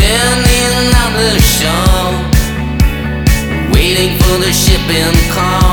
standing on the shore, waiting for the shipping call.